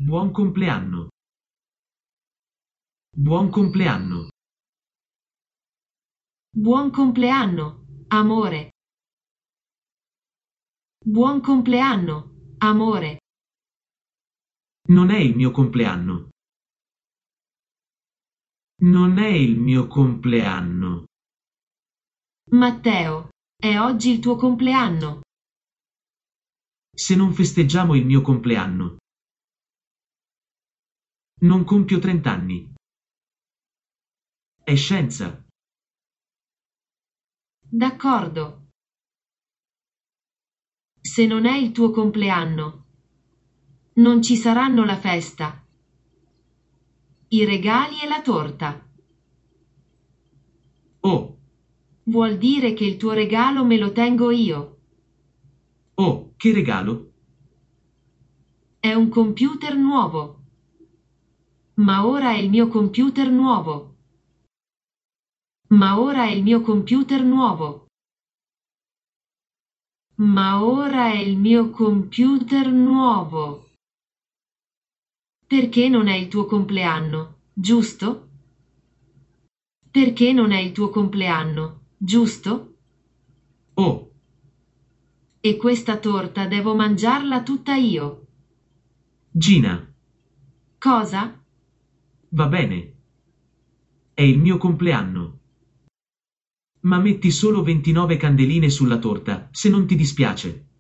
Buon compleanno. Buon compleanno. Buon compleanno, amore. Buon compleanno, amore. Non è il mio compleanno. Non è il mio compleanno. Matteo, è oggi il tuo compleanno. Se non festeggiamo il mio compleanno, non compio 30 anni. È scienza. D'accordo. Se non è il tuo compleanno, non ci saranno la festa, i regali e la torta. Oh, Vuol dire che il tuo regalo me lo tengo io. oh, che regalo? È un computer nuovo. Ma ora è il mio computer nuovo. Ma ora è il mio computer nuovo. Ma ora è il mio computer nuovo. Perché non è il tuo compleanno, giusto? Perché non è il tuo compleanno, giusto? Oh, E questa torta devo mangiarla tutta io. Gina, Cosa? va bene. È il mio compleanno. Ma metti solo 29 candeline sulla torta, se non ti dispiace.